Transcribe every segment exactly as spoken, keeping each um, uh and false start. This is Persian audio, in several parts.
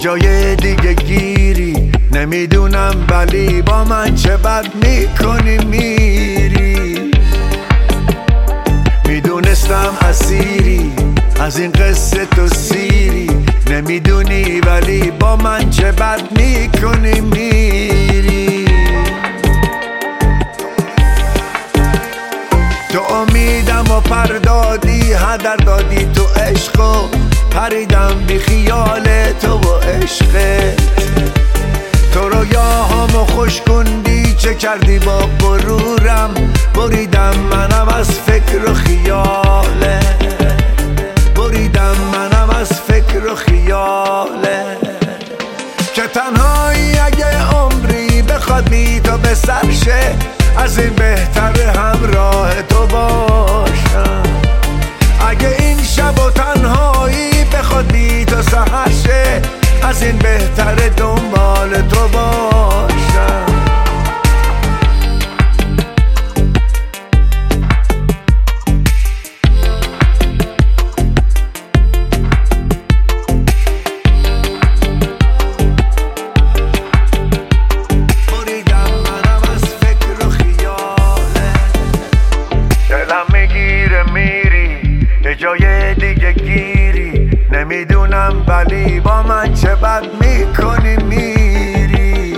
جای دیگه گیری، نمیدونم ولی با من چه بد میکنی میری. میدونستم اسیری از این قصه تو سیری، نمیدونی ولی با من چه بد میکنی میری. تو امیدم و پردادی، هدر دادی تو عشق و پریدم بی خیال تو و عشقت. تو رویاهامو خوش کندی، چه کردی با غرورم، بریدم منم از فکر و خیاله، بریدم منم از فکر و خیاله. که تنهایی اگه عمری بخواد بی تو به سر شه، از این بهتر همراه تو باشم. اگه این شب و تنهایی بخواد بی تو سحر شه، از این بهتر دنبال تو باشم. بریدم منم از فکر و خیاله، دلم میگیره میری یه جای دیگه گیری، نمیدونم ولی با من چه بد میکنی میری.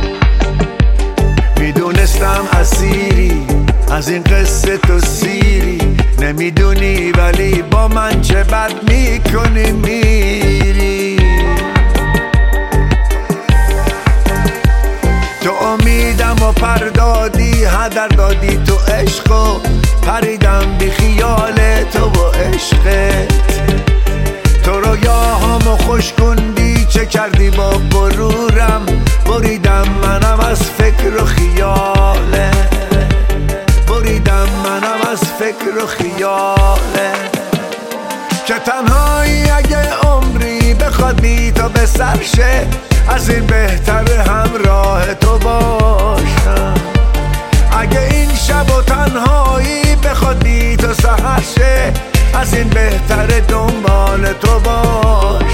میدونستم اسیری از این قصه تو سیری، نمیدونی ولی با من چه بد میکنی میری. تو امیدم و پردادی، هدر دادی تو عشق و پریدم بی خیال تو و عشقت. تو رویاهامو خوش کندی، چه کردی با غرورم، بریدم منم از فکر و خیاله، بریدم منم از فکر و خیاله. که تنهایی اگه عمری بخواد بی تو به سر شه، از این بهتر همراه تو باشم. اگه این شب و تنهایی بخواد بی تو سحر شه، از این بهتر دنبال تو باش.